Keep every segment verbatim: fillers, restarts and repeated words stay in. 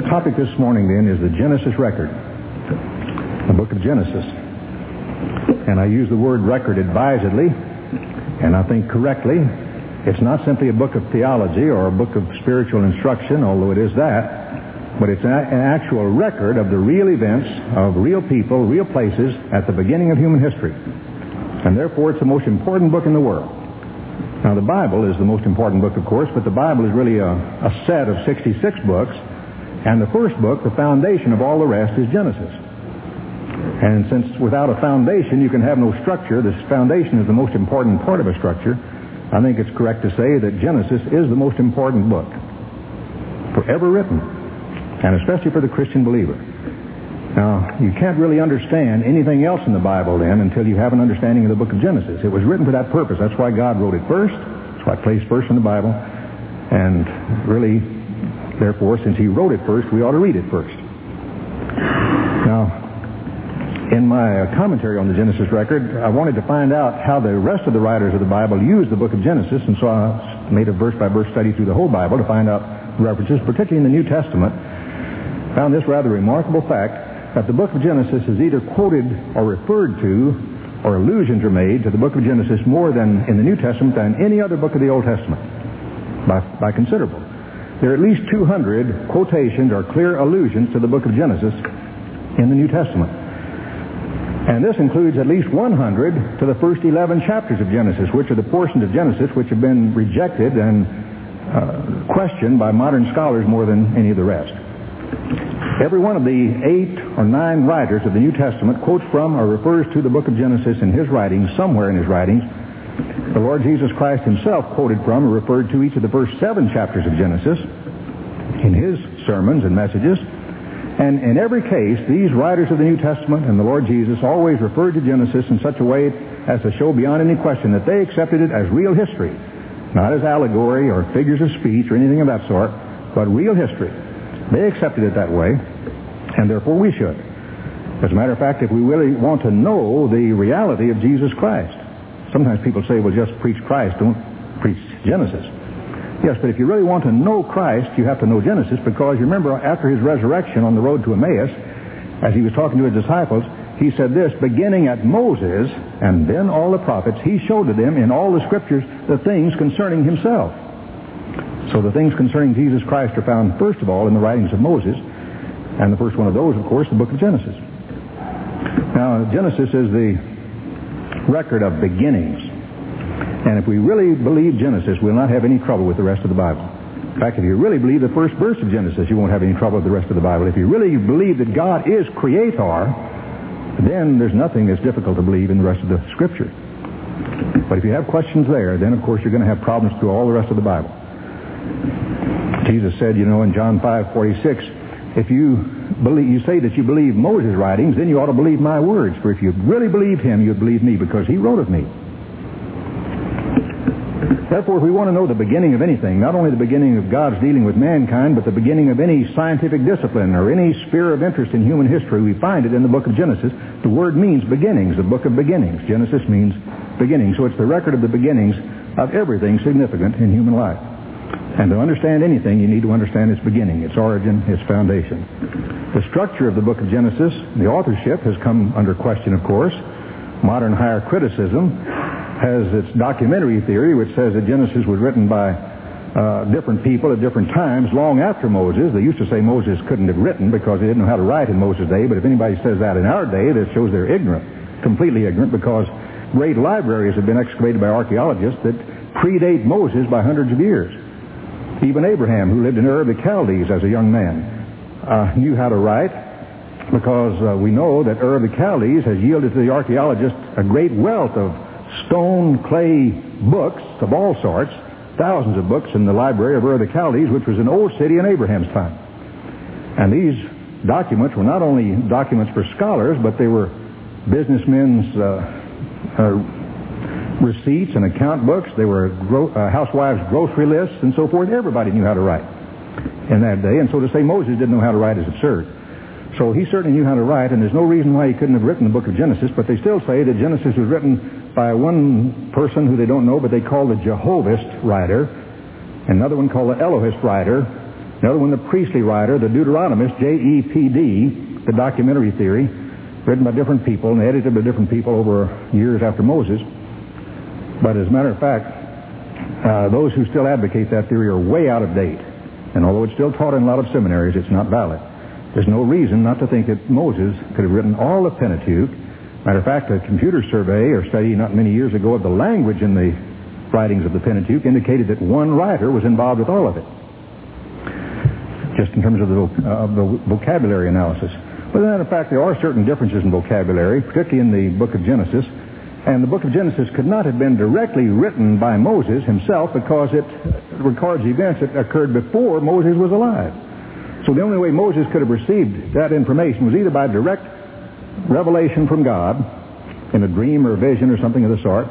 topic this morning, then, is the Genesis record, the book of Genesis. And I use the word record advisedly, and I think correctly. It's not simply a book of theology or a book of spiritual instruction, although it is that, but it's an actual record of the real events of real people, real places at the beginning of human history. And therefore, it's the most important book in the world. Now, the Bible is the most important book, of course, but the Bible is really a, a set of sixty-six books, and the first book, the foundation of all the rest, is Genesis. And since without a foundation you can have no structure, this foundation is the most important part of a structure, I think it's correct to say that Genesis is the most important book forever written, and especially for the Christian believer. Now, you can't really understand anything else in the Bible then until you have an understanding of the book of Genesis. It was written for that purpose. That's why God wrote it first. That's why it placed first in the Bible. And really, therefore, since He wrote it first, we ought to read it first. Now, in my commentary on the Genesis record, I wanted to find out how the rest of the writers of the Bible used the book of Genesis, and so I made a verse-by-verse study through the whole Bible to find out references, particularly in the New Testament. Found this rather remarkable fact, that the book of Genesis is either quoted or referred to, or allusions are made to the book of Genesis more than in the New Testament than any other book of the Old Testament, by, by considerable. There are at least two hundred quotations or clear allusions to the book of Genesis in the New Testament. And this includes at least one hundred to the first eleven chapters of Genesis, which are the portions of Genesis which have been rejected and uh, questioned by modern scholars more than any of the rest. Every one of the eight or nine writers of the New Testament quotes from or refers to the book of Genesis in his writings, somewhere in his writings. The Lord Jesus Christ Himself quoted from or referred to each of the first seven chapters of Genesis in His sermons and messages. And in every case, these writers of the New Testament and the Lord Jesus always referred to Genesis in such a way as to show beyond any question that they accepted it as real history, not as allegory or figures of speech or anything of that sort, but real history. They accepted it that way, and therefore we should. As a matter of fact, if we really want to know the reality of Jesus Christ, sometimes people say, well, just preach Christ, don't preach Genesis. Yes, but if you really want to know Christ, you have to know Genesis, because you remember after His resurrection on the road to Emmaus, as He was talking to His disciples, He said this, beginning at Moses and then all the prophets, He showed to them in all the Scriptures the things concerning Himself. So the things concerning Jesus Christ are found, first of all, in the writings of Moses. And the first one of those, of course, the book of Genesis. Now, Genesis is the record of beginnings. And if we really believe Genesis, we'll not have any trouble with the rest of the Bible. In fact, if you really believe the first verse of Genesis, you won't have any trouble with the rest of the Bible. If you really believe that God is Creator, then there's nothing that's difficult to believe in the rest of the Scripture. But if you have questions there, then, of course, you're going to have problems through all the rest of the Bible. Jesus said, you know, in John five forty-six, if you believe, you say that you believe Moses' writings, then you ought to believe my words. For if you really believed him, you'd believe me, because he wrote of me. Therefore, if we want to know the beginning of anything, not only the beginning of God's dealing with mankind, but the beginning of any scientific discipline or any sphere of interest in human history, we find it in the book of Genesis. The word means beginnings, the book of beginnings. Genesis means beginnings. So it's the record of the beginnings of everything significant in human life. And to understand anything, you need to understand its beginning, its origin, its foundation. The structure of the book of Genesis, the authorship, has come under question, of course. Modern higher criticism has its documentary theory, which says that Genesis was written by uh, different people at different times long after Moses. They used to say Moses couldn't have written because they didn't know how to write in Moses' day, but if anybody says that in our day, that shows they're ignorant, completely ignorant, because great libraries have been excavated by archaeologists that predate Moses by hundreds of years. Even Abraham, who lived in Ur of the Chaldees as a young man, uh, knew how to write, because uh, we know that Ur of the Chaldees has yielded to the archaeologists a great wealth of stone, clay books of all sorts, thousands of books in the library of Ur of the Chaldees, which was an old city in Abraham's time. And these documents were not only documents for scholars, but they were businessmen's uh, uh, receipts and account books. They were gro- uh, housewives' grocery lists and so forth. Everybody knew how to write in that day. And so to say Moses didn't know how to write is absurd. So he certainly knew how to write, and there's no reason why he couldn't have written the book of Genesis, but they still say that Genesis was written by one person who they don't know, but they call the Jehovahist writer, another one called the Elohist writer, Another one, the priestly writer, the Deuteronomist, J E P D, the documentary theory, written by different people and edited by different people over years after Moses. But as a matter of fact, uh, those who still advocate that theory are way out of date. And although it's still taught in a lot of seminaries, it's not valid. There's no reason not to think that Moses could have written all the Pentateuch. Matter of fact, a computer survey or study not many years ago of the language in the writings of the Pentateuch indicated that one writer was involved with all of it, just in terms of the, uh, of the vocabulary analysis. But as a matter of fact, there are certain differences in vocabulary, particularly in the book of Genesis. And the book of Genesis could not have been directly written by Moses himself because it records events that occurred before Moses was alive. So the only way Moses could have received that information was either by direct revelation from God in a dream or a vision or something of the sort,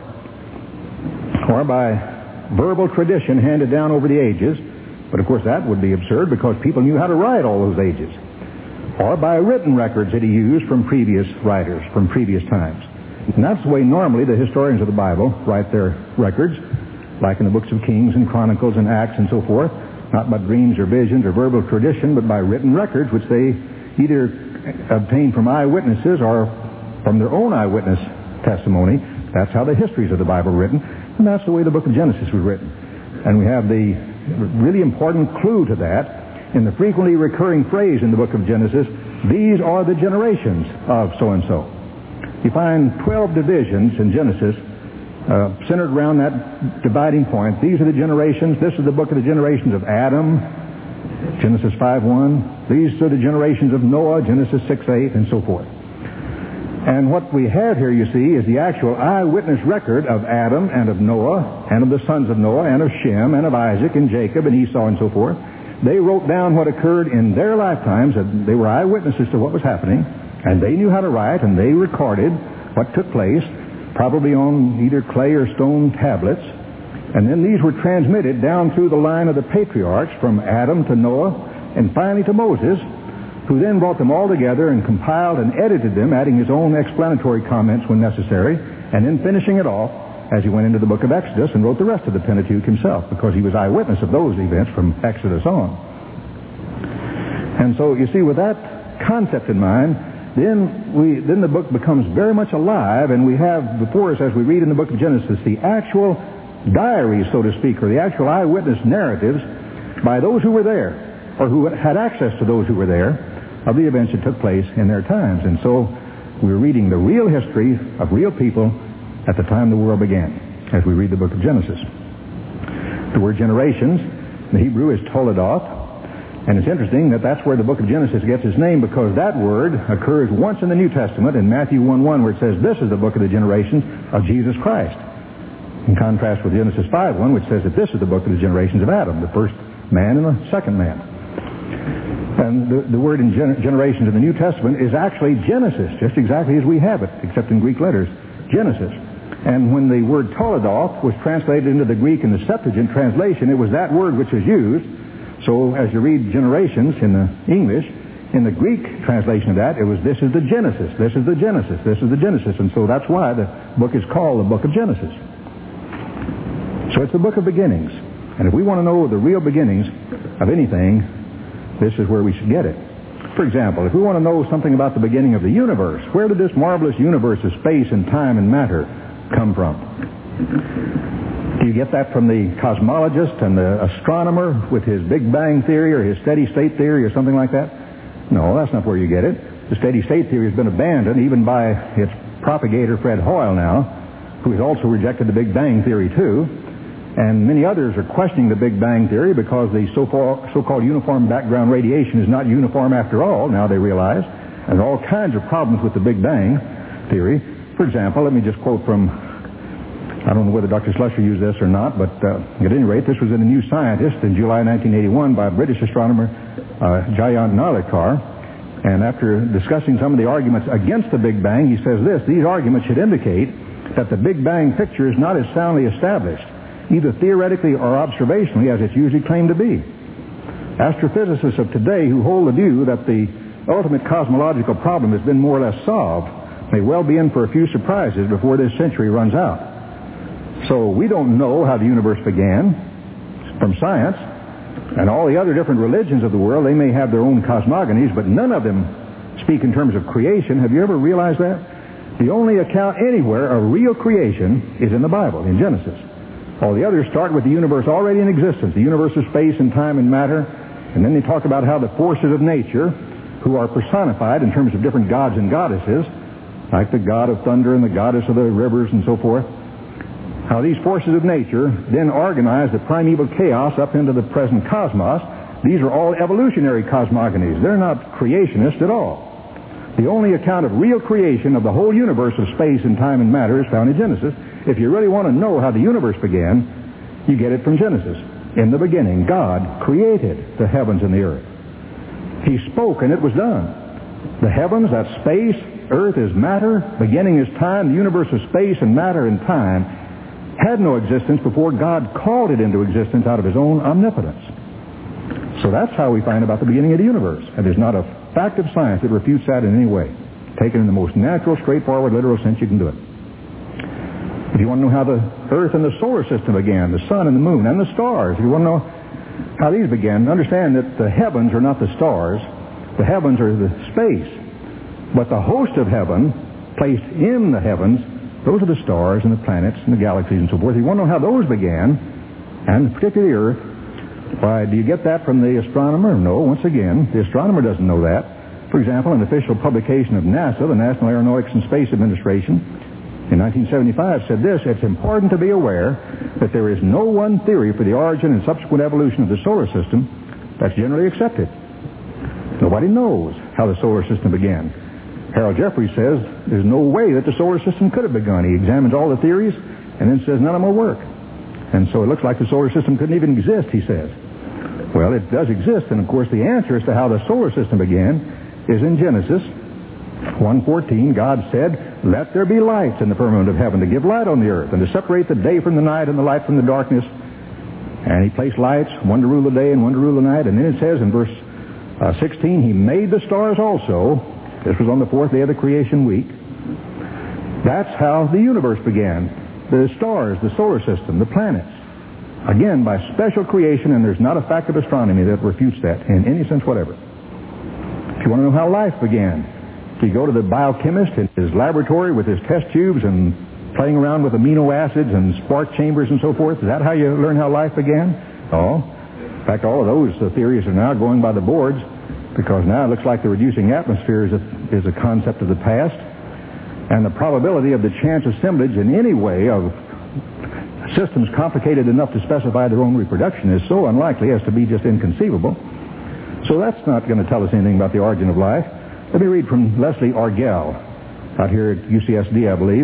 or by verbal tradition handed down over the ages. But of course that would be absurd because people knew how to write all those ages. Or by written records that he used from previous writers, from previous times. And that's the way normally the historians of the Bible write their records, like in the books of Kings and Chronicles and Acts and so forth, not by dreams or visions or verbal tradition, but by written records which they either obtained from eyewitnesses or from their own eyewitness testimony. That's how the histories of the Bible were written, and that's the way the book of Genesis was written. And we have the really important clue to that in the frequently recurring phrase in the book of Genesis, these are the generations of so-and-so. You find twelve divisions in Genesis uh, centered around that dividing point. These are the generations. This is the book of the generations of Adam, Genesis five one. These are the generations of Noah, Genesis six eight, and so forth. And what we have here, you see, is the actual eyewitness record of Adam and of Noah and of the sons of Noah and of Shem and of Isaac and Jacob and Esau and so forth. They wrote down what occurred in their lifetimes. They were eyewitnesses to what was happening, and they knew how to write, and they recorded what took place, probably on either clay or stone tablets. And then these were transmitted down through the line of the patriarchs from Adam to Noah and finally to Moses, who then brought them all together and compiled and edited them, adding his own explanatory comments when necessary, and then finishing it off as he went into the book of Exodus and wrote the rest of the Pentateuch himself, because he was eyewitness of those events from Exodus on. And so, you see, with that concept in mind, then we then the book becomes very much alive, and we have before us, as we read in the book of Genesis, the actual diaries, so to speak, or the actual eyewitness narratives by those who were there, or who had access to those who were there, of the events that took place in their times. And so we're reading the real history of real people at the time the world began, as we read the book of Genesis. The word generations, in the Hebrew, is Toledoth. And it's interesting that that's where the book of Genesis gets its name, because that word occurs once in the New Testament in Matthew one one, where it says, this is the book of the generations of Jesus Christ. In contrast with Genesis five one, which says that this is the book of the generations of Adam, the first man and the second man. And the, the word in gen- generations in the New Testament is actually Genesis, just exactly as we have it, except in Greek letters, Genesis. And when the word Toledoth was translated into the Greek in the Septuagint translation, it was that word which was used. So as you read generations in the English, in the Greek translation of that, it was this is the Genesis, this is the Genesis, this is the Genesis. And so that's why the book is called the book of Genesis. So it's the book of beginnings. And if we want to know the real beginnings of anything, this is where we should get it. For example, if we want to know something about the beginning of the universe, where did this marvelous universe of space and time and matter come from? Do you get that from the cosmologist and the astronomer with his Big Bang theory or his steady state theory or something like that? No, that's not where you get it. The steady state theory has been abandoned even by its propagator, Fred Hoyle, now, who has also rejected the Big Bang theory too. And many others are questioning the Big Bang theory because the so-called uniform background radiation is not uniform after all, now they realize. And there are all kinds of problems with the Big Bang theory. For example, let me just quote from, I don't know whether Doctor Slusher used this or not, but uh, at any rate, this was in the New Scientist in July nineteen eighty-one by British astronomer uh, Jayant Narlikar. And after discussing some of the arguments against the Big Bang, he says this: these arguments should indicate that the Big Bang picture is not as soundly established, either theoretically or observationally, as it's usually claimed to be. Astrophysicists of today who hold the view that the ultimate cosmological problem has been more or less solved may well be in for a few surprises before this century runs out. So we don't know how the universe began from science, And all the other different religions of the world, they may have their own cosmogonies, but none of them speak in terms of creation. Have you ever realized that? The only account anywhere of real creation is in the Bible, in Genesis. All the others start with the universe already in existence, the universe of space and time and matter, and then they talk about how the forces of nature, who are personified in terms of different gods and goddesses, like the god of thunder and the goddess of the rivers and so forth, how these forces of nature then organize the primeval chaos up into the present cosmos. These are all evolutionary cosmogonies. They're not creationists at all. The only account of real creation of the whole universe of space and time and matter is found in Genesis. If you really want to know how the universe began, you get it from Genesis. In the beginning, God created the heavens and the earth. He spoke and it was done. The heavens, that's space, earth is matter, beginning is time, the universe of space and matter and time had no existence before God called it into existence out of His own omnipotence. So that's how we find about the beginning of the universe. And there's not a fact of science that refutes that in any way. Taken in the most natural, straightforward, literal sense you can do it. If you want to know how the earth and the solar system began, the sun and the moon and the stars, if you want to know how these began, understand that the heavens are not the stars. The heavens are the space. But the host of heaven, placed in the heavens, those are the stars and the planets and the galaxies and so forth. If you want to know how those began, and particularly the earth, why, do you get that from the astronomer? No, once again, the astronomer doesn't know that. For example, an official publication of NASA, the National Aeronautics and Space Administration, in nineteen seventy-five said this: it's important to be aware that there is no one theory for the origin and subsequent evolution of the solar system that's generally accepted. Nobody knows how the solar system began. Harold Jeffreys says there's no way that the solar system could have begun. He examines all the theories and then says none of them will work. And so it looks like the solar system couldn't even exist, he says. Well, it does exist, and of course the answer as to how the solar system began is in Genesis one fourteen. God said, "Let there be lights in the firmament of heaven to give light on the earth and to separate the day from the night and the light from the darkness." And He placed lights, one to rule the day and one to rule the night. And then it says in verse uh, sixteen, He made the stars also. This was on the fourth day of the creation week. That's how the universe began. The stars, the solar system, the planets. Again, by special creation, and there's not a fact of astronomy that refutes that in any sense whatever. If you want to know how life began, if you go to the biochemist in his laboratory with his test tubes and playing around with amino acids and spark chambers and so forth, is that how you learn how life began? Oh. In fact, all of those uh, theories are now going by the boards, because now it looks like the reducing atmosphere is a, is a concept of the past. And the probability of the chance assemblage in any way of systems complicated enough to specify their own reproduction is so unlikely as to be just inconceivable. So that's not going to tell us anything about the origin of life. Let me read from Leslie Arguelle, out here at U C S D, I believe.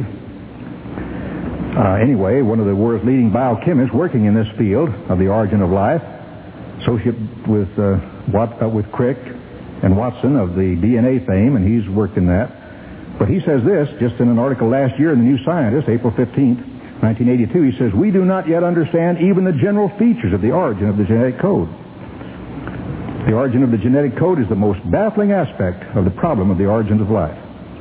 Uh, anyway, one of the world's leading biochemists working in this field of the origin of life, associate with, uh, Wat, uh, with Crick and Watson of the D N A fame, and he's worked in that. But he says this, just in an article last year in the New Scientist, April fifteenth, nineteen eighty-two, he says, "We do not yet understand even the general features of the origin of the genetic code. The origin of the genetic code is the most baffling aspect of the problem of the origins of life."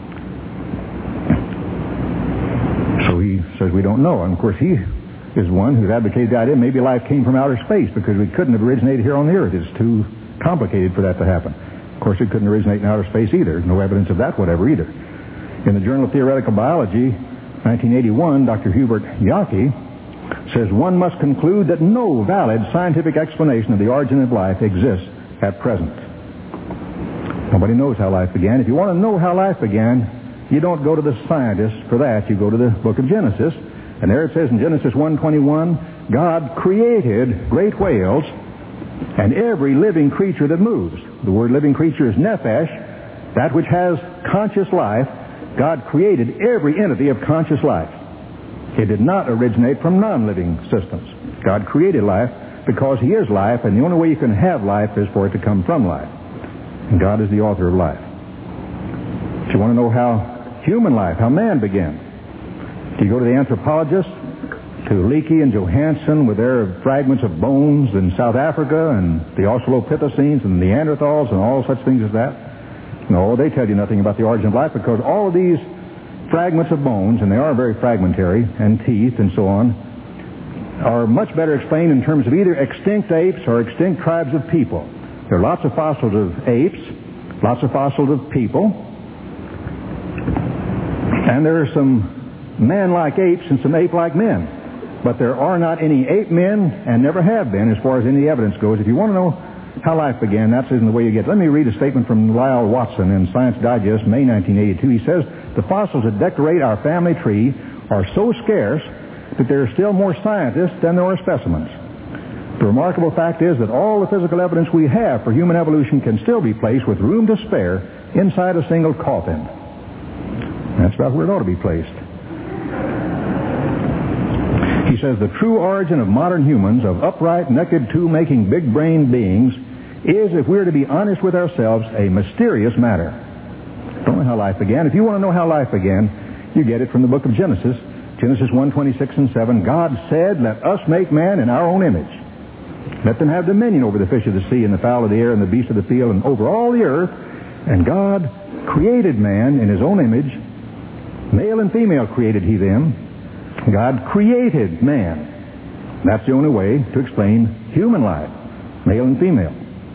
So he says we don't know. And of course, he is one who's advocated the idea maybe life came from outer space because we couldn't have originated here on the earth. It's too complicated for that to happen. Of course, it couldn't originate in outer space either. No evidence of that whatever either. In the Journal of Theoretical Biology, nineteen eighty-one, Doctor Hubert Yockey says one must conclude that no valid scientific explanation of the origin of life exists at present. Nobody knows how life began. If you want to know how life began, you don't go to the scientists for that. You go to the book of Genesis. And there it says in Genesis one twenty-one, God created great whales and every living creature that moves. The word living creature is nephesh, that which has conscious life. God created every entity of conscious life. It did not originate from non-living systems. God created life because He is life, and the only way you can have life is for it to come from life. And God is the author of life. If you want to know how human life, how man began, you go to the anthropologists, to Leakey and Johansen with their fragments of bones in South Africa and the Australopithecines and Neanderthals and all such things as that. No, they tell you nothing about the origin of life because all of these fragments of bones, and they are very fragmentary, and teeth and so on, are much better explained in terms of either extinct apes or extinct tribes of people. There are lots of fossils of apes, lots of fossils of people, and there are some man-like apes and some ape-like men. But there are not any ape men, and never have been, as far as any evidence goes. If you want to know how life began, that isn't the way you get it. Let me read a statement from Lyle Watson in Science Digest, May nineteen eighty-two. He says, "The fossils that decorate our family tree are so scarce that there are still more scientists than there are specimens. The remarkable fact is that all the physical evidence we have for human evolution can still be placed with room to spare inside a single coffin." That's about where it ought to be placed. He says, "The true origin of modern humans, of upright, naked, two-making, big-brained beings, is, if we're to be honest with ourselves, a mysterious matter." Don't know how life began. If you want to know how life began, you get it from the book of Genesis. Genesis one, twenty-six and seven. "God said, let us make man in our own image. Let them have dominion over the fish of the sea and the fowl of the air and the beasts of the field and over all the earth. And God created man in his own image. Male and female created he them." God created man. That's the only way to explain human life, male and female.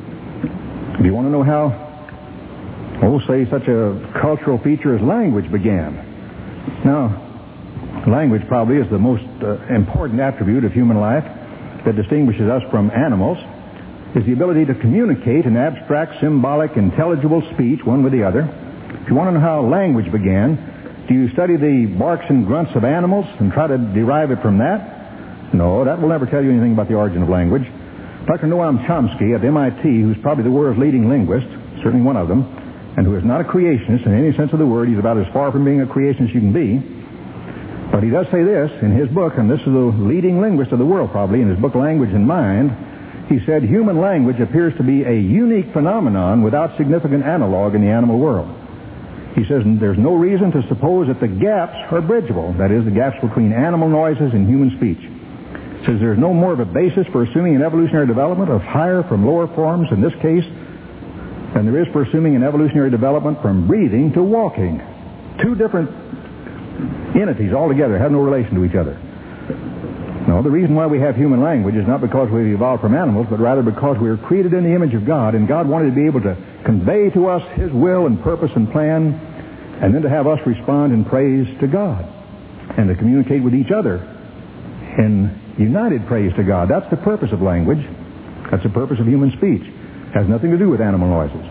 If you want to know how, oh, say, such a cultural feature as language began. Now, language probably is the most uh, important attribute of human life that distinguishes us from animals, is the ability to communicate in abstract, symbolic, intelligible speech one with the other. If you want to know how language began, do you study the barks and grunts of animals and try to derive it from that? No, that will never tell you anything about the origin of language. Doctor Noam Chomsky at M I T, who's probably the world's leading linguist, certainly one of them, and who is not a creationist in any sense of the word, he's about as far from being a creationist you can be. But he does say this in his book, and this is the leading linguist of the world probably, in his book Language and Mind. He said, "Human language appears to be a unique phenomenon without significant analog in the animal world." He says there's no reason to suppose that the gaps are bridgeable, that is, the gaps between animal noises and human speech. He says there's no more of a basis for assuming an evolutionary development of higher from lower forms in this case than there is for assuming an evolutionary development from breathing to walking. Two different entities altogether have no relation to each other. No, the reason why we have human language is not because we've evolved from animals, but rather because we were created in the image of God, and God wanted to be able to convey to us his will and purpose and plan, and then to have us respond in praise to God, and to communicate with each other in united praise to God. That's the purpose of language. That's the purpose of human speech. It has nothing to do with animal noises.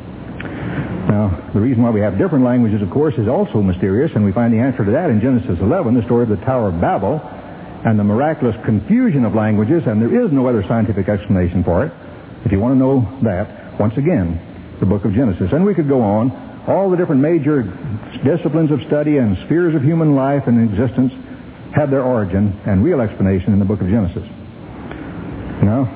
Now, the reason why we have different languages, of course, is also mysterious, and we find the answer to that in Genesis eleven, the story of the Tower of Babel, and the miraculous confusion of languages, and there is no other scientific explanation for it. If you want to know that, once again, the book of Genesis. And we could go on. All the different major disciplines of study and spheres of human life and existence have their origin and real explanation in the book of Genesis. Now,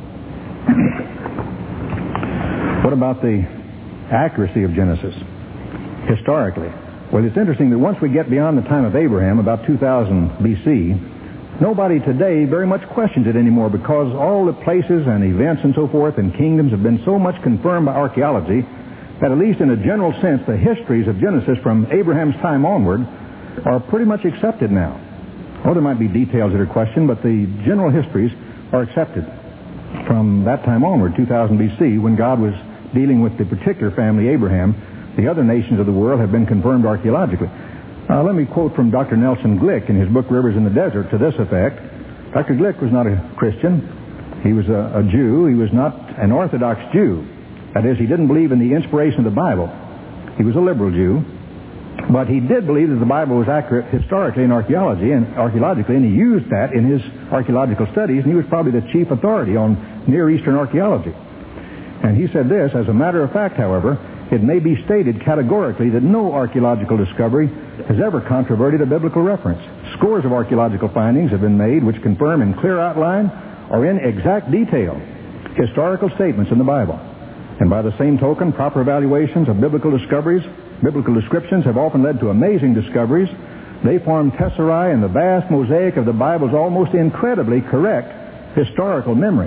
what about the accuracy of Genesis historically? Well, it's interesting that once we get beyond the time of Abraham, about two thousand B C, nobody today very much questions it anymore, because all the places and events and so forth and kingdoms have been so much confirmed by archaeology that, at least in a general sense, the histories of Genesis from Abraham's time onward are pretty much accepted now. Oh, there might be details that are questioned, but the general histories are accepted from that time onward, two thousand B C, when God was dealing with the particular family Abraham. The other nations of the world have been confirmed archaeologically. Uh, let me quote from Doctor Nelson Glick in his book Rivers in the Desert to this effect. Doctor Glick was not a Christian. He was a, a Jew. He was not an Orthodox Jew. That is, he didn't believe in the inspiration of the Bible. He was a liberal Jew. But he did believe that the Bible was accurate historically and archaeology, and archaeologically, and he used that in his archaeological studies, and he was probably the chief authority on Near Eastern archaeology. And he said this: "As a matter of fact, however, it may be stated categorically that no archaeological discovery has ever controverted a biblical reference. Scores of archaeological findings have been made which confirm in clear outline or in exact detail historical statements in the Bible. And by the same token, proper evaluations of biblical discoveries, biblical descriptions have often led to amazing discoveries. They form tesserae in the vast mosaic of the Bible's almost incredibly correct historical memory."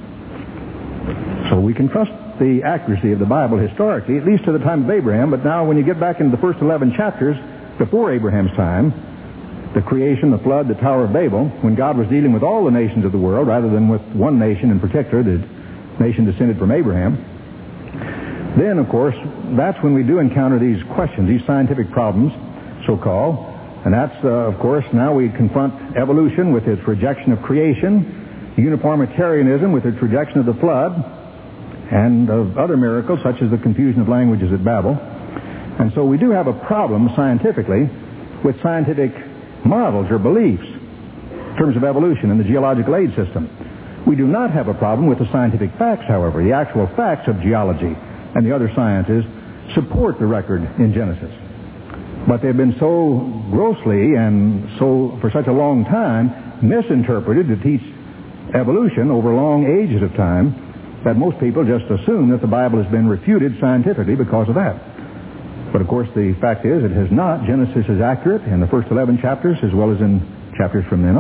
So we can trust the accuracy of the Bible historically, at least to the time of Abraham. But now when you get back into the first eleven chapters before Abraham's time, the creation, the flood, the Tower of Babel, when God was dealing with all the nations of the world rather than with one nation in particular, the nation descended from Abraham, then, of course, that's when we do encounter these questions, these scientific problems, so-called. And that's, uh, of course, now we confront evolution with its rejection of creation, uniformitarianism with its rejection of the flood, and of other miracles, such as the confusion of languages at Babel. And so we do have a problem scientifically with scientific models or beliefs in terms of evolution and the geological age system. We do not have a problem with the scientific facts, however. The actual facts of geology and the other sciences support the record in Genesis. But they've been so grossly and so for such a long time misinterpreted to teach evolution over long ages of time that most people just assume that the Bible has been refuted scientifically because of that. But of course the fact is it has not. Genesis is accurate in the first eleven chapters as well as in chapters from then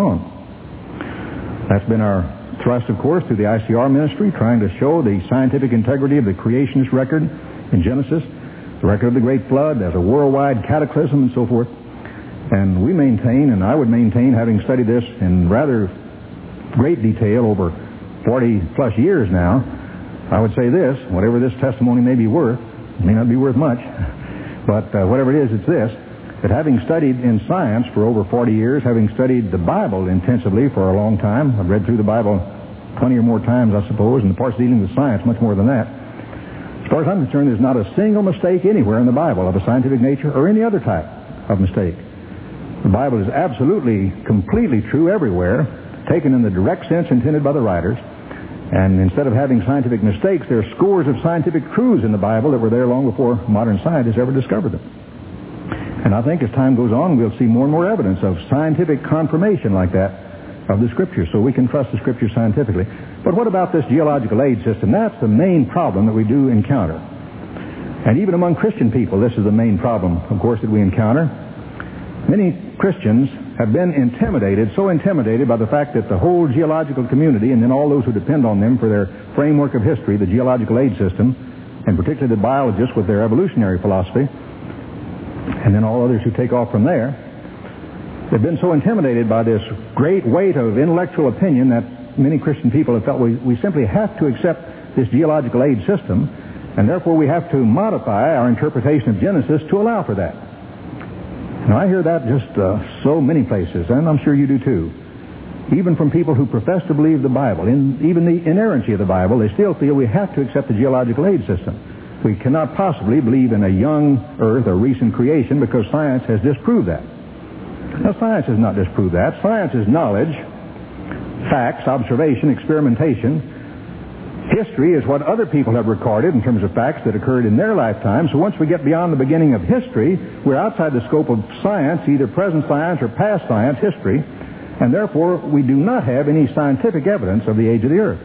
on. That's been our thrust, of course, through the I C R ministry, trying to show the scientific integrity of the creationist record in Genesis, the record of the great flood as a worldwide cataclysm and so forth. And we maintain, and I would maintain, having studied this in rather great detail over forty plus years now, I would say this, whatever this testimony may be worth, it may not be worth much, but uh, whatever it is, it's this, that having studied in science for over forty years, having studied the Bible intensively for a long time, I've read through the Bible twenty or more times, I suppose, and the parts dealing with science much more than that. As far as I'm concerned, there's not a single mistake anywhere in the Bible of a scientific nature or any other type of mistake. The Bible is absolutely, completely true everywhere, taken in the direct sense intended by the writers. And instead of having scientific mistakes, there are scores of scientific truths in the Bible that were there long before modern scientists ever discovered them. And I think as time goes on, we'll see more and more evidence of scientific confirmation like that of the Scriptures, so we can trust the Scriptures scientifically. But what about this geological age system? That's the main problem that we do encounter. And even among Christian people, this is the main problem, of course, that we encounter. Many Christians have been intimidated, so intimidated by the fact that the whole geological community, and then all those who depend on them for their framework of history, the geological age system, and particularly the biologists with their evolutionary philosophy, and then all others who take off from there, they've been so intimidated by this great weight of intellectual opinion that many Christian people have felt we, we simply have to accept this geological age system, and therefore we have to modify our interpretation of Genesis to allow for that. Now, I hear that just uh, so many places, and I'm sure you do too. Even from people who profess to believe the Bible, in even the inerrancy of the Bible, they still feel we have to accept the geological age system. We cannot possibly believe in a young earth or recent creation because science has disproved that. Now, science has not disproved that. Science is knowledge, facts, observation, experimentation. History is what other people have recorded in terms of facts that occurred in their lifetime. So once we get beyond the beginning of history, we're outside the scope of science, either present science or past science, history, and therefore we do not have any scientific evidence of the age of the earth.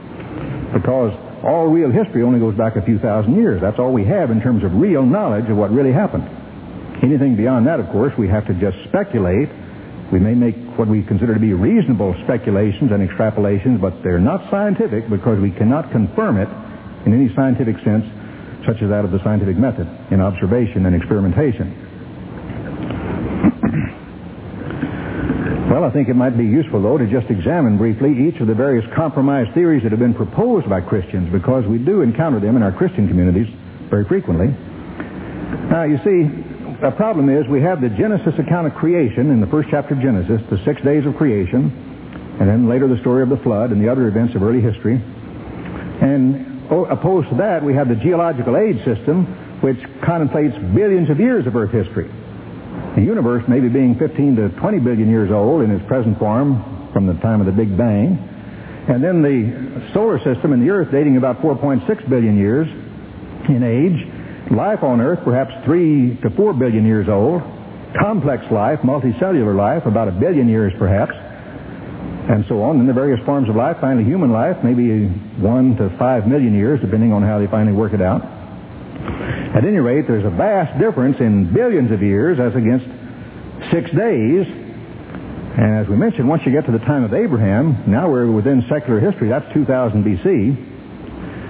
Because all real history only goes back a few thousand years. That's all we have in terms of real knowledge of what really happened. Anything beyond that, of course, we have to just speculate. We may make what we consider to be reasonable speculations and extrapolations, but they're not scientific because we cannot confirm it in any scientific sense, such as that of the scientific method in observation and experimentation. Well, I think it might be useful, though, to just examine briefly each of the various compromise theories that have been proposed by Christians, because we do encounter them in our Christian communities very frequently. Now, you see, the problem is we have the Genesis account of creation in the first chapter of Genesis, the six days of creation, and then later the story of the flood and the other events of early history. And opposed to that, we have the geological age system, which contemplates billions of years of Earth history. The universe maybe being fifteen to twenty billion years old in its present form from the time of the Big Bang. And then the solar system and the Earth dating about four point six billion years in age. Life on Earth perhaps three to four billion years old. Complex life, multicellular life, about a billion years perhaps. And so on. And the various forms of life, finally human life, maybe one to five million years, depending on how they finally work it out. At any rate, there's a vast difference in billions of years as against six days. And as we mentioned, once you get to the time of Abraham, now we're within secular history, that's two thousand B C.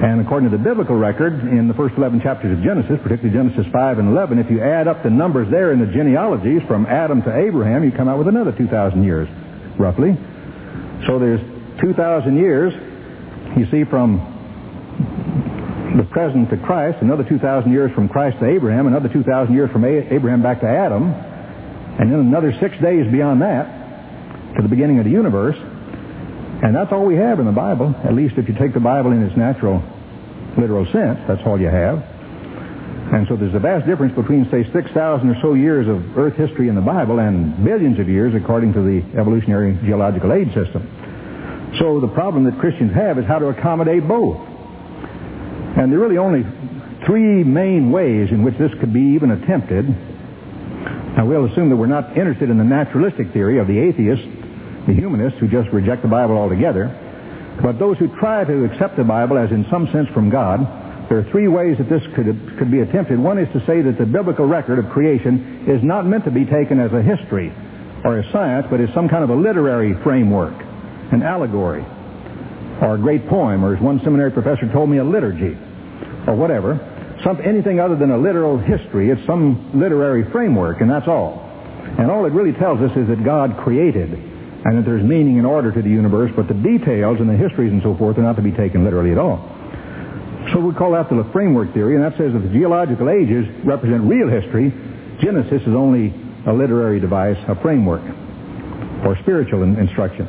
And according to the biblical record, in the first eleven chapters of Genesis, particularly Genesis five and eleven, if you add up the numbers there in the genealogies from Adam to Abraham, you come out with another two thousand years, roughly. So there's two thousand years, you see, from the present to Christ, another two thousand years from Christ to Abraham, another two thousand years from Abraham back to Adam, and then another six days beyond that to the beginning of the universe. And that's all we have in the Bible, at least if you take the Bible in its natural, literal sense. That's all you have. And so there's a vast difference between, say, six thousand or so years of Earth history in the Bible and billions of years according to the evolutionary geological age system. So the problem that Christians have is how to accommodate both. And there are really only three main ways in which this could be even attempted. Now, we'll assume that we're not interested in the naturalistic theory of the atheists, the humanists who just reject the Bible altogether. But those who try to accept the Bible as in some sense from God, there are three ways that this could, could be attempted. One is to say that the biblical record of creation is not meant to be taken as a history or a science, but as some kind of a literary framework, an allegory, or a great poem, or as one seminary professor told me, a liturgy, or whatever. Some, anything other than a literal history. It's some literary framework, and that's all. And all it really tells us is that God created, and that there's meaning and order to the universe, but the details and the histories and so forth are not to be taken literally at all. So we call that the framework theory, and that says that the geological ages represent real history. Genesis is only a literary device, a framework, or spiritual in- instruction.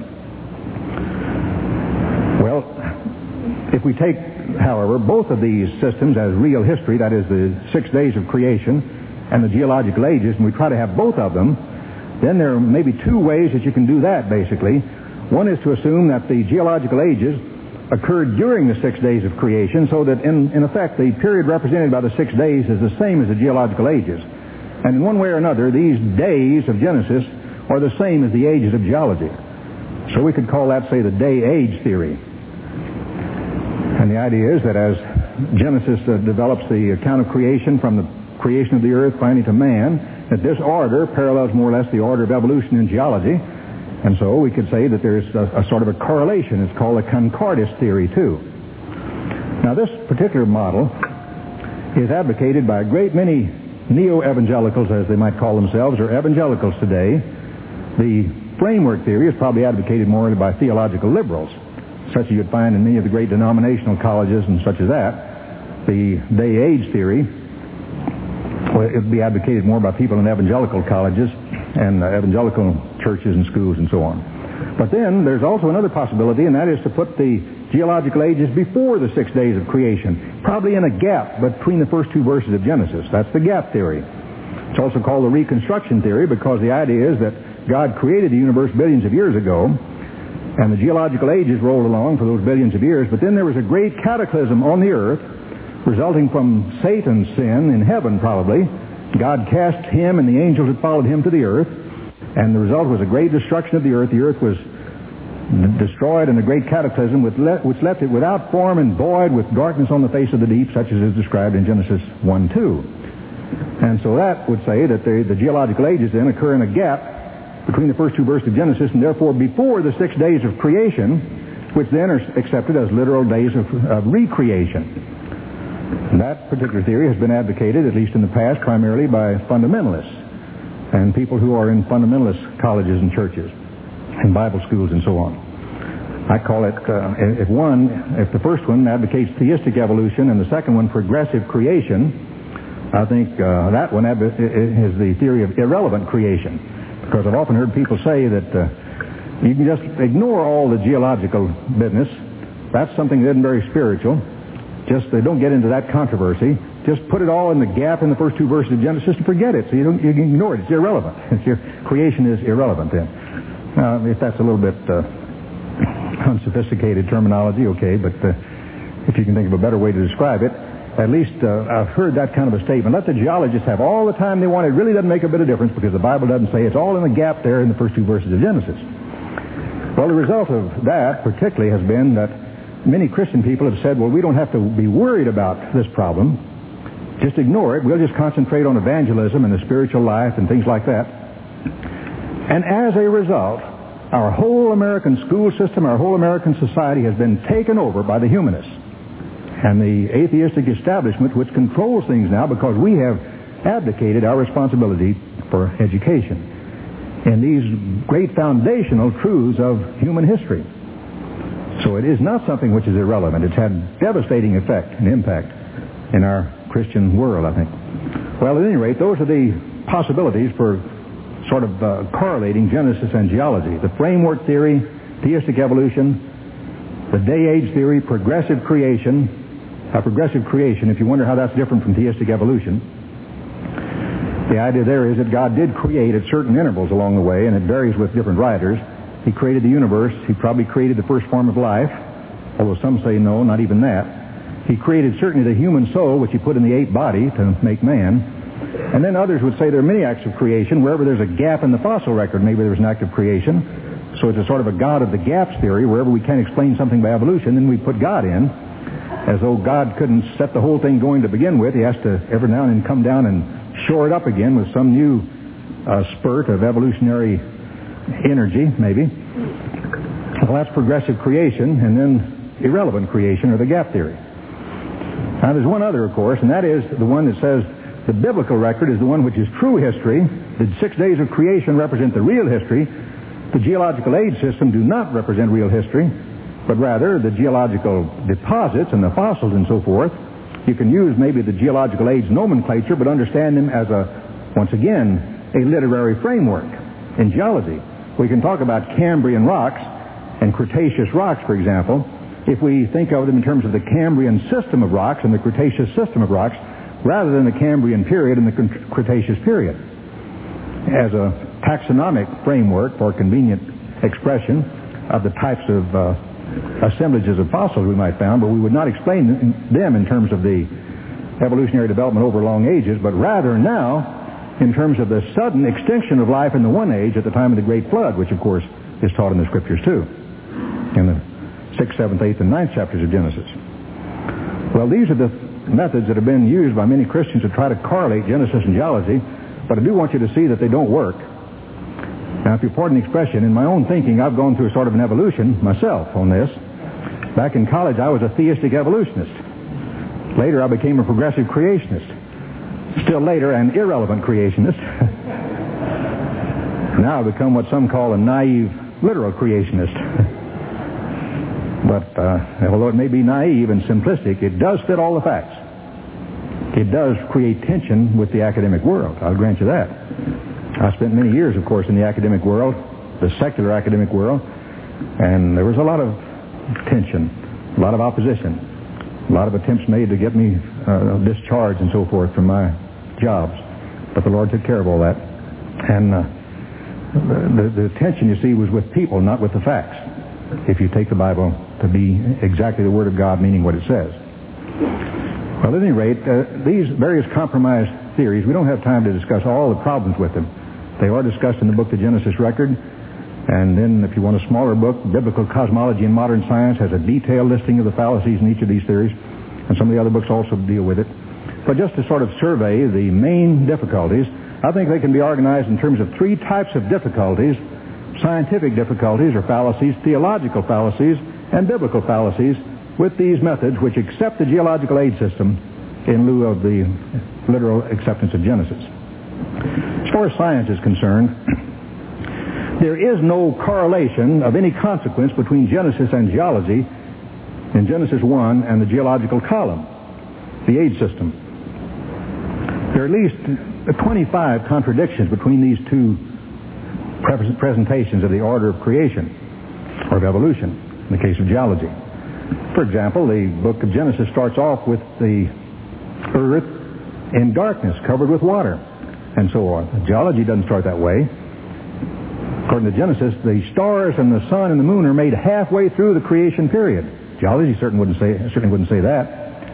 Well, if we take, however, both of these systems as real history, that is the six days of creation and the geological ages, and we try to have both of them, then there are maybe two ways that you can do that, basically. One is to assume that the geological ages occurred during the six days of creation, so that in, in effect the period represented by the six days is the same as the geological ages. And in one way or another, these days of Genesis are the same as the ages of geology. So we could call that, say, the day-age theory. And the idea is that as Genesis uh, develops the account of creation from the creation of the earth finally to man, that this order parallels more or less the order of evolution in geology. And so we could say that there's a, a sort of a correlation. It's called a concordist theory, too. Now, this particular model is advocated by a great many neo-evangelicals, as they might call themselves, or evangelicals today. The framework theory is probably advocated more by theological liberals, such as you'd find in many of the great denominational colleges and such as that. The day-age theory, well, it would be advocated more by people in evangelical colleges and uh, evangelical churches and schools and so on. But then there's also another possibility, and that is to put the geological ages before the six days of creation, probably in a gap between the first two verses of Genesis. That's the gap theory. It's also called the reconstruction theory, because the idea is that God created the universe billions of years ago, and the geological ages rolled along for those billions of years, but then there was a great cataclysm on the earth resulting from Satan's sin in heaven, probably. God cast him and the angels that followed him to the earth, and the result was a great destruction of the earth. The earth was destroyed in a great cataclysm which left it without form and void, with darkness on the face of the deep, such as is described in Genesis one two. And so that would say that the, the geological ages then occur in a gap between the first two verses of Genesis, and therefore before the six days of creation, which then are accepted as literal days of, of recreation. And that particular theory has been advocated, at least in the past, primarily by fundamentalists and people who are in fundamentalist colleges and churches and Bible schools and so on. I call it, uh, if one, if the first one advocates theistic evolution and the second one progressive creation, I think uh, that one adv- is the theory of irrelevant creation. Because I've often heard people say that uh, you can just ignore all the geological business. That's something that isn't very spiritual. Just they don't get into that controversy. Just put it all in the gap in the first two verses of Genesis and forget it. So you, don't, you can ignore it. It's irrelevant. It's your, creation is irrelevant then. Now, if that's a little bit uh, unsophisticated terminology, okay, but uh, if you can think of a better way to describe it, at least uh, I've heard that kind of a statement. Let the geologists have all the time they want. It really doesn't make a bit of difference, because the Bible doesn't say. It's all in the gap there in the first two verses of Genesis. Well, the result of that particularly has been that many Christian people have said, well, we don't have to be worried about this problem. Just ignore it. We'll just concentrate on evangelism and the spiritual life and things like that. And as a result, our whole American school system, our whole American society has been taken over by the humanists. and the atheistic establishment which controls things now because we have abdicated our responsibility for education in these great foundational truths of human history. So it is not something which is irrelevant. It's had devastating effect and impact in our Christian world, I think. Well, at any rate, those are the possibilities for sort of uh, correlating Genesis and geology. The framework theory, theistic evolution, the day-age theory, progressive creation, uh, progressive creation, if you wonder how that's different from theistic evolution. The idea there is that God did create at certain intervals along the way, and it varies with different writers. He created the universe. He probably created the first form of life, although some say no, not even that. He created certainly the human soul, which he put in the ape body to make man. And then others would say there are many acts of creation. Wherever there's a gap in the fossil record, maybe there's an act of creation. So it's a sort of a God of the gaps theory. Wherever we can't explain something by evolution, then we put God in. As though God couldn't set the whole thing going to begin with. He has to every now and then come down and shore it up again with some new uh, spurt of evolutionary energy, maybe. Well, that's progressive creation, and then irrelevant creation, or the gap theory. Now, there's one other, of course, and that is the one that says the biblical record is the one which is true history. The six days of creation represent the real history. The geological age system do not represent real history, but rather the geological deposits and the fossils and so forth. You can use maybe the geological age nomenclature, but understand them as a, once again, a literary framework in geology. We can talk about Cambrian rocks and Cretaceous rocks, for example, if we think of them in terms of the Cambrian system of rocks and the Cretaceous system of rocks, rather than the Cambrian period and the Cretaceous period. As a taxonomic framework for convenient expression of the types of uh, assemblages of fossils we might found, but we would not explain them in terms of the evolutionary development over long ages, but rather now in terms of the sudden extinction of life in the one age at the time of the Great Flood, which of course is taught in the Scriptures too, in the sixth, seventh, eighth, and ninth chapters of Genesis. Well, these are the methods that have been used by many Christians to try to correlate Genesis and geology, but I do want you to see that they don't work. Now, if you pardon the expression, in my own thinking, I've gone through sort of an evolution myself on this. Back in college, I was a theistic evolutionist. Later, I became a progressive creationist. Still later, an irrelevant creationist. Now I've become what some call a naive literal creationist. But uh, although it may be naive and simplistic, it does fit all the facts. It does create tension with the academic world. I'll grant you that. I spent many years, of course, in the academic world, the secular academic world, and there was a lot of tension, a lot of opposition, a lot of attempts made to get me uh, discharged and so forth from my jobs. But the Lord took care of all that. And uh, the, the, the tension, you see, was with people, not with the facts, if you take the Bible to be exactly the Word of God, meaning what it says. Well, at any rate, uh, these various compromise theories, we don't have time to discuss all the problems with them. They are discussed in the book, The Genesis Record. And then, if you want a smaller book, Biblical Cosmology and Modern Science has a detailed listing of the fallacies in each of these theories. And some of the other books also deal with it. But just to sort of survey the main difficulties, I think they can be organized in terms of three types of difficulties: scientific difficulties or fallacies, theological fallacies, and biblical fallacies with these methods which accept the geological age system in lieu of the literal acceptance of Genesis. As far as science is concerned, there is no correlation of any consequence between Genesis and geology in Genesis one and the geological column, the age system. There are at least twenty-five contradictions between these two pre- presentations of the order of creation or of evolution in the case of geology. For example, the book of Genesis starts off with the earth in darkness, covered with water, and so on. Geology doesn't start that way. According to Genesis, the stars and the sun and the moon are made halfway through the creation period. Geology certainly wouldn't say, certainly wouldn't say that.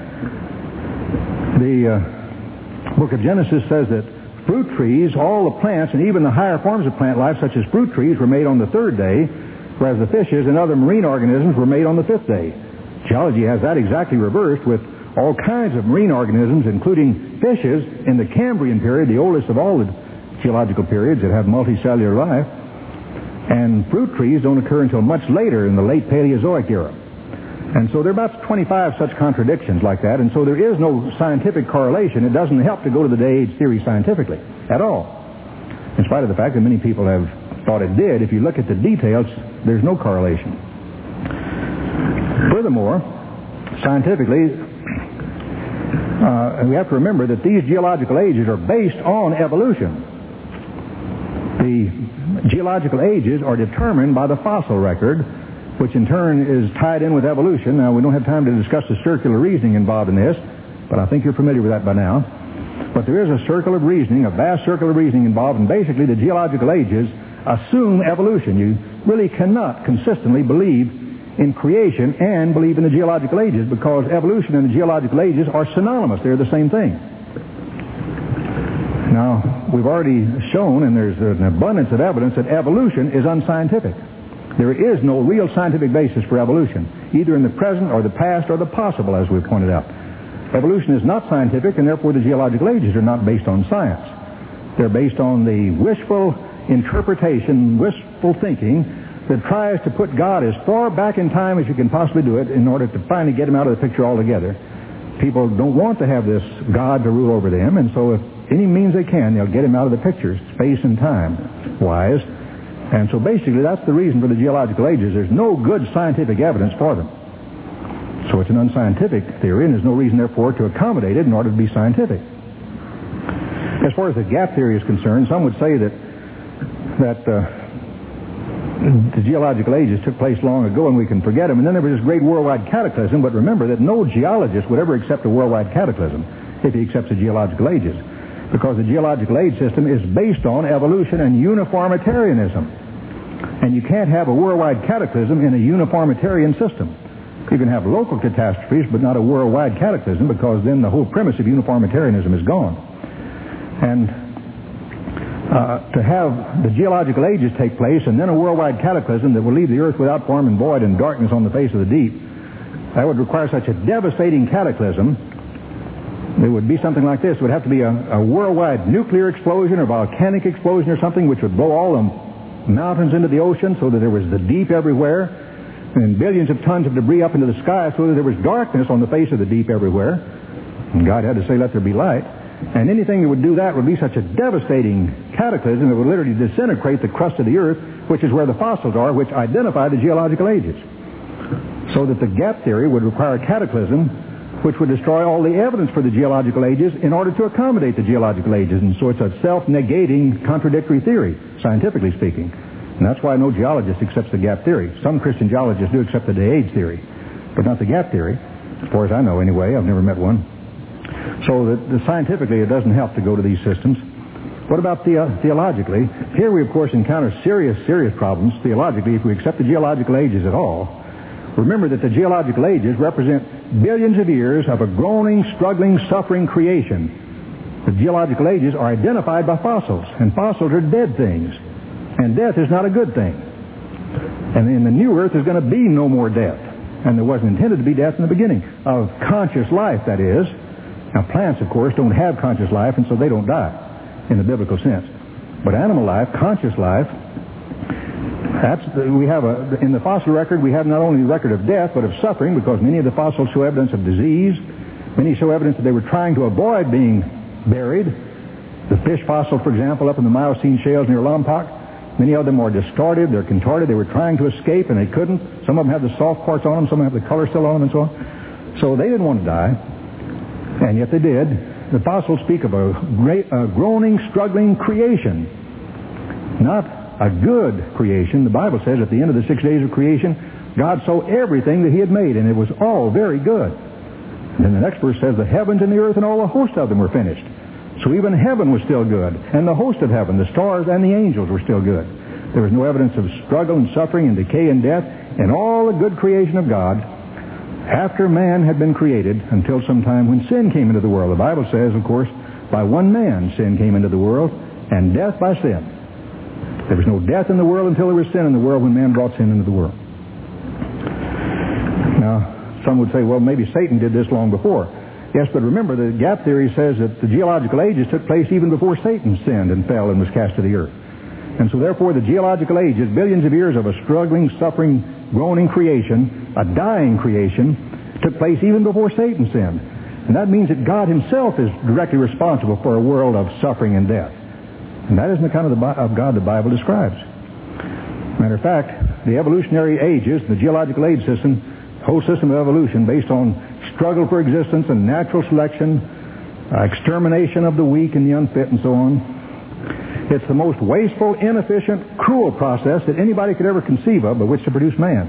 The uh, book of Genesis says that fruit trees, all the plants, and even the higher forms of plant life, such as fruit trees, were made on the third day, whereas the fishes and other marine organisms were made on the fifth day. Geology has that exactly reversed, with all kinds of marine organisms, including fishes, in the Cambrian period, the oldest of all the geological periods that have multicellular life. And fruit trees don't occur until much later in the late Paleozoic era. And so there are about twenty-five such contradictions like that, and so there is no scientific correlation. It doesn't help to go to the day-age theory scientifically at all, in spite of the fact that many people have thought it did. If you look at the details, there's no correlation. Furthermore, scientifically, uh, we have to remember that these geological ages are based on evolution. The geological ages are determined by the fossil record, which in turn is tied in with evolution. Now, we don't have time to discuss the circular reasoning involved in this, but I think you're familiar with that by now. But there is a circle of reasoning, a vast circle of reasoning involved, and basically the geological ages assume evolution. You really cannot consistently believe in creation and believe in the geological ages, because evolution and the geological ages are synonymous. They're the same thing. Now, we've already shown, and there's an abundance of evidence, that evolution is unscientific. There is no real scientific basis for evolution, either in the present or the past or the possible, as we've pointed out. Evolution is not scientific, and therefore the geological ages are not based on science. They're based on the wishful interpretation, wishful thinking that tries to put God as far back in time as you can possibly do it in order to finally get him out of the picture altogether. People don't want to have this God to rule over them, and so if any means they can, they'll get him out of the picture, space and time wise. And so basically that's the reason for the geological ages. There's no good scientific evidence for them. So it's an unscientific theory, and there's no reason, therefore, to accommodate it in order to be scientific. As far as the gap theory is concerned, some would say that that uh, the geological ages took place long ago and we can forget them, and then there was this great worldwide cataclysm. But remember that no geologist would ever accept a worldwide cataclysm if he accepts the geological ages, because the geological age system is based on evolution and uniformitarianism. And you can't have a worldwide cataclysm in a uniformitarian system. You can have local catastrophes, but not a worldwide cataclysm, because then the whole premise of uniformitarianism is gone. And uh, to have the geological ages take place and then a worldwide cataclysm that will leave the earth without form and void and darkness on the face of the deep, that would require such a devastating cataclysm. It would be something like this. It would have to be a, a worldwide nuclear explosion or volcanic explosion or something which would blow all the mountains into the ocean so that there was the deep everywhere, and billions of tons of debris up into the sky so that there was darkness on the face of the deep everywhere. And God had to say, let there be light. And anything that would do that would be such a devastating cataclysm that would literally disintegrate the crust of the earth, which is where the fossils are, which identify the geological ages. So that the gap theory would require a cataclysm which would destroy all the evidence for the geological ages in order to accommodate the geological ages. And so it's a self-negating, contradictory theory, scientifically speaking. And that's why no geologist accepts the gap theory. Some Christian geologists do accept the day-age theory, but not the gap theory, as far as I know anyway. I've never met one. So that the, scientifically, it doesn't help to go to these systems. What about the, theologically? Here we, of course, encounter serious, serious problems theologically if we accept the geological ages at all. Remember that the geological ages represent billions of years of a groaning, struggling, suffering creation. The geological ages are identified by fossils, and fossils are dead things. And death is not a good thing. And in the new earth, there's going to be no more death. And there wasn't intended to be death in the beginning. Of conscious life, that is. Now, plants, of course, don't have conscious life, and so they don't die in the biblical sense. But animal life, conscious life, that's the, we have a, in the fossil record, we have not only the record of death, but of suffering, because many of the fossils show evidence of disease. Many show evidence that they were trying to avoid being buried. The fish fossil, for example, up in the Miocene shales near Lompoc, many of them are distorted, they're contorted, they were trying to escape and they couldn't. Some of them have the soft parts on them, some of them have the color still on them and so on. So they didn't want to die, and yet they did. The fossils speak of a, great, a groaning, struggling creation, not a good creation. The Bible says at the end of the six days of creation, God saw everything that he had made, and it was all very good. And then the next verse says, the heavens and the earth and all the host of them were finished. So even heaven was still good, and the host of heaven, the stars and the angels, were still good. There was no evidence of struggle and suffering and decay and death in all the good creation of God after man had been created until some time when sin came into the world. The Bible says, of course, by one man sin came into the world, and death by sin. There was no death in the world until there was sin in the world when man brought sin into the world. Now, some would say, well, maybe Satan did this long before. Yes, but remember, the gap theory says that the geological ages took place even before Satan sinned and fell and was cast to the earth. And so therefore the geological ages, billions of years of a struggling, suffering groaning creation, a dying creation, took place even before Satan sinned. And that means that God himself is directly responsible for a world of suffering and death. And that isn't the kind of, the, of God the Bible describes. Matter of fact, the evolutionary ages, the geological age system, whole system of evolution based on struggle for existence and natural selection, uh, extermination of the weak and the unfit and so on. It's the most wasteful, inefficient, cruel process that anybody could ever conceive of by which to produce man.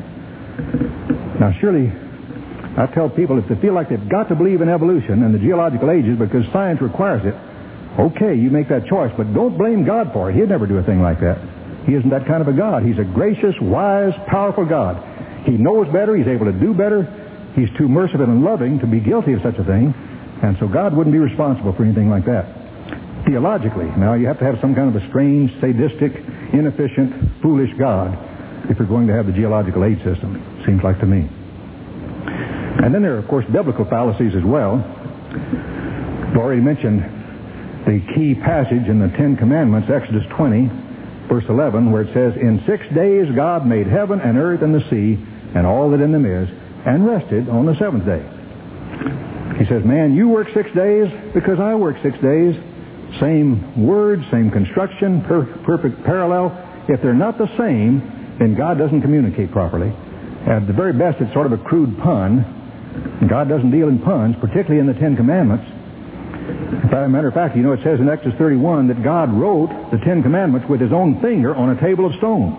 Now surely, I tell people if they feel like they've got to believe in evolution and the geological ages because science requires it, okay, you make that choice, but don't blame God for it. He'd never do a thing like that. He isn't that kind of a God. He's a gracious, wise, powerful God. He knows better. He's able to do better. He's too merciful and loving to be guilty of such a thing. And so God wouldn't be responsible for anything like that. Theologically, now you have to have some kind of a strange, sadistic, inefficient, foolish God if you're going to have the geological age system, seems like to me. And then there are, of course, biblical fallacies as well. I've already mentioned the key passage in the Ten Commandments, Exodus twenty, verse eleven, where it says, "In six days God made heaven and earth and the sea and all that in them is, and rested on the seventh day." He says, man, you work six days because I work six days. Same words, same construction, per- perfect parallel. If they're not the same, then God doesn't communicate properly. At the very best, it's sort of a crude pun. God doesn't deal in puns, particularly in the Ten Commandments. As a matter of fact, you know, it says in Exodus thirty-one that God wrote the Ten Commandments with his own finger on a table of stone.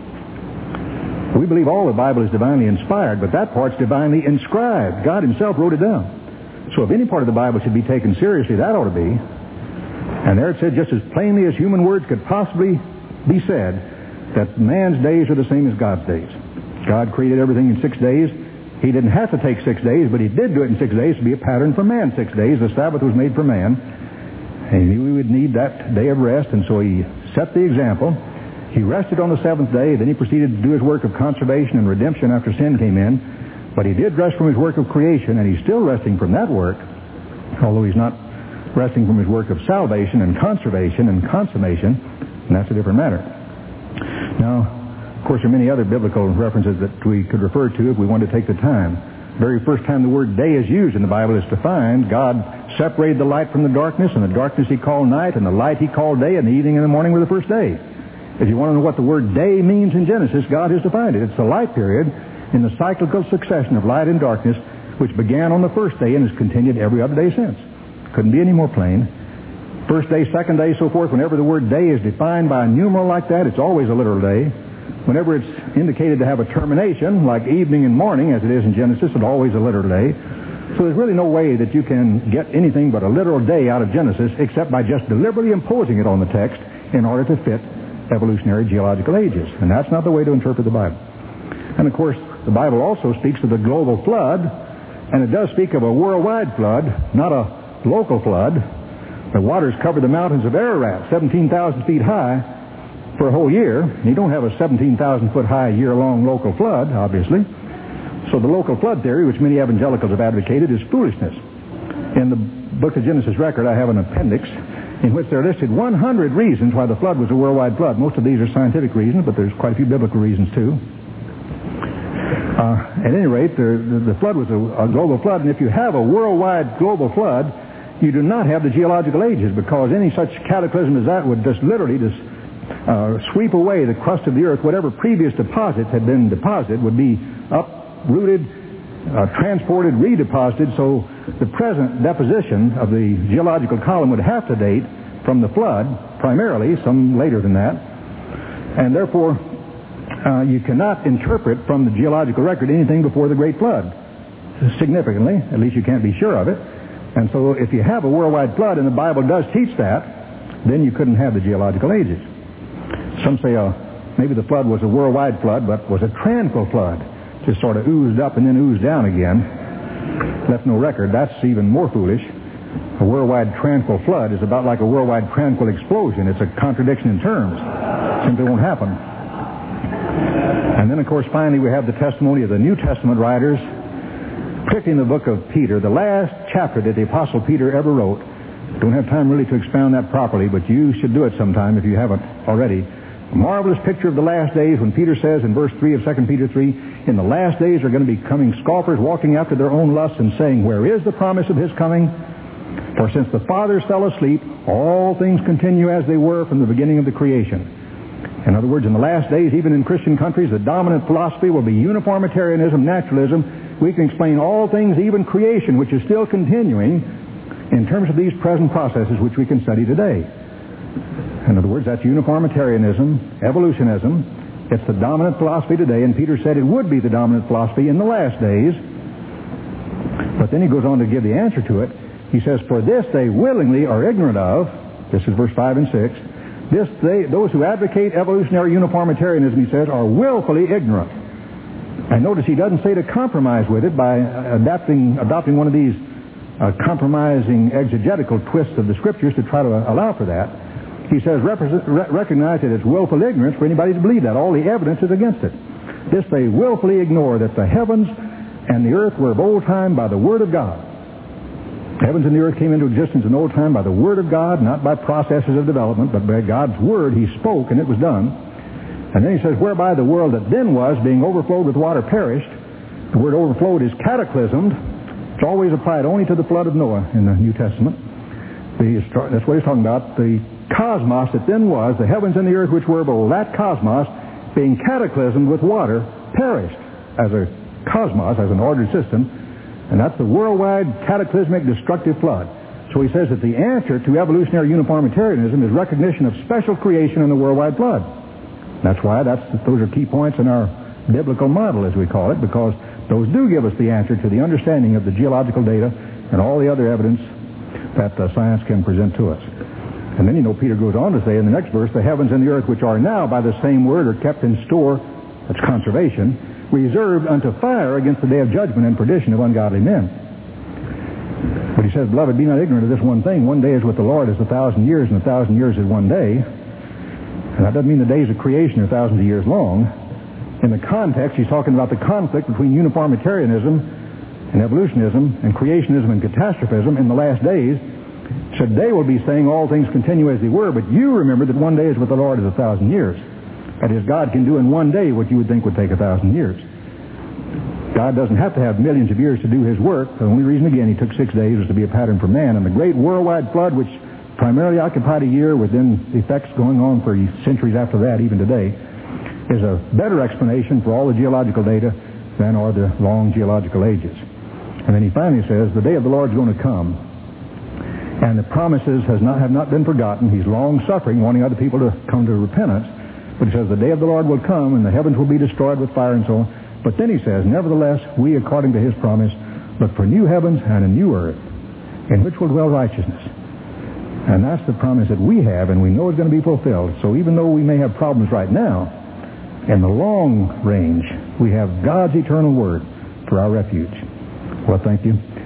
We believe all the Bible is divinely inspired, but that part's divinely inscribed. God himself wrote it down. So if any part of the Bible should be taken seriously, that ought to be. And there it said, just as plainly as human words could possibly be said, that man's days are the same as God's days. God created everything in six days. He didn't have to take six days, but he did do it in six days to be a pattern for man. Six days, the Sabbath was made for man. And he knew we would need that day of rest, and so he set the example. He rested on the seventh day, then he proceeded to do his work of conservation and redemption after sin came in. But he did rest from his work of creation, and he's still resting from that work, although he's not resting from his work of salvation and conservation and consummation, and that's a different matter. Now, of course, there are many other biblical references that we could refer to if we wanted to take the time. The very first time the word day is used in the Bible is defined. God separated the light from the darkness, and the darkness he called night, and the light he called day, and the evening and the morning were the first day. If you want to know what the word day means in Genesis, God has defined it. It's the light period in the cyclical succession of light and darkness, which began on the first day and has continued every other day since. Couldn't be any more plain. First day, second day, so forth. Whenever the word day is defined by a numeral like that, it's always a literal day. Whenever it's indicated to have a termination, like evening and morning, as it is in Genesis, it's always a literal day. So there's really no way that you can get anything but a literal day out of Genesis except by just deliberately imposing it on the text in order to fit evolutionary geological ages. And that's not the way to interpret the Bible. And of course, the Bible also speaks of the global flood, and it does speak of a worldwide flood, not a local flood. The waters covered the mountains of Ararat, seventeen thousand feet high, for a whole year. You don't have a seventeen thousand foot high year-long local flood, obviously. So the local flood theory, which many evangelicals have advocated, is foolishness. In the book of Genesis record, I have an appendix in which there are listed one hundred reasons why the flood was a worldwide flood. Most of these are scientific reasons, but there's quite a few biblical reasons too. Uh, at any rate, the, the, the flood was a, a global flood, and if you have a worldwide global flood, you do not have the geological ages, because any such cataclysm as that would just literally just uh, sweep away the crust of the earth. Whatever previous deposits had been deposited would be uprooted, uh, transported, redeposited, so the present deposition of the geological column would have to date from the flood, primarily, some later than that, and therefore Uh, you cannot interpret from the geological record anything before the Great Flood. Significantly, at least you can't be sure of it. And so if you have a worldwide flood, and the Bible does teach that, then you couldn't have the geological ages. Some say uh, maybe the flood was a worldwide flood, but was a tranquil flood. Just sort of oozed up and then oozed down again. Left no record. That's even more foolish. A worldwide tranquil flood is about like a worldwide tranquil explosion. It's a contradiction in terms. It simply won't happen. And then, of course, finally we have the testimony of the New Testament writers, particularly in the book of Peter, the last chapter that the Apostle Peter ever wrote. Don't have time really to expound that properly, but you should do it sometime if you haven't already. A marvelous picture of the last days when Peter says in verse three of Second Peter three, in the last days are going to be coming scoffers walking after their own lusts and saying, where is the promise of his coming? For since the fathers fell asleep, all things continue as they were from the beginning of the creation. In other words, in the last days, even in Christian countries, the dominant philosophy will be uniformitarianism, naturalism. We can explain all things, even creation, which is still continuing, in terms of these present processes which we can study today. In other words, that's uniformitarianism, evolutionism. It's the dominant philosophy today, and Peter said it would be the dominant philosophy in the last days. But then he goes on to give the answer to it. He says, for this they willingly are ignorant of, this is verse five and six, this they, those who advocate evolutionary uniformitarianism, he says, are willfully ignorant. And notice he doesn't say to compromise with it by adapting, adopting one of these uh, compromising exegetical twists of the Scriptures to try to uh, allow for that. He says, represent, re- recognize that it's willful ignorance for anybody to believe that. All the evidence is against it. This they willfully ignore, that the heavens and the earth were of old time by the Word of God. The heavens and the earth came into existence in old time by the Word of God, not by processes of development, but by God's Word. He spoke, and it was done. And then he says, whereby the world that then was, being overflowed with water, perished. The word overflowed is cataclysmed. It's always applied only to the flood of Noah in the New Testament. The, that's what he's talking about. The cosmos that then was, the heavens and the earth which were, but that cosmos, being cataclysmed with water, perished as a cosmos, as an ordered system. And that's the worldwide cataclysmic destructive flood. So he says that the answer to evolutionary uniformitarianism is recognition of special creation in the worldwide flood. That's why that's, those are key points in our biblical model, as we call it, because those do give us the answer to the understanding of the geological data and all the other evidence that uh, science can present to us. And then, you know, Peter goes on to say in the next verse, the heavens and the earth which are now by the same word are kept in store, that's conservation, reserved unto fire against the day of judgment and perdition of ungodly men. But he says, beloved, be not ignorant of this one thing. One day is with the Lord as a thousand years, and a thousand years is one day. And that doesn't mean the days of creation are thousands of years long. In the context, he's talking about the conflict between uniformitarianism and evolutionism and creationism and catastrophism in the last days. Said they will be saying all things continue as they were, but you remember that one day is with the Lord as a thousand years. That is, God can do in one day what you would think would take a thousand years. God doesn't have to have millions of years to do his work. The only reason, again, he took six days was to be a pattern for man. And the great worldwide flood, which primarily occupied a year with then effects going on for centuries after that, even today, is a better explanation for all the geological data than are the long geological ages. And then he finally says, the day of the Lord is going to come, and the promises has not, have not been forgotten. He's long-suffering, wanting other people to come to repentance. But he says, the day of the Lord will come, and the heavens will be destroyed with fire and so on. But then he says, nevertheless, we, according to his promise, look for new heavens and a new earth, in which will dwell righteousness. And that's the promise that we have, and we know it's going to be fulfilled. So even though we may have problems right now, in the long range, we have God's eternal word for our refuge. Well, thank you.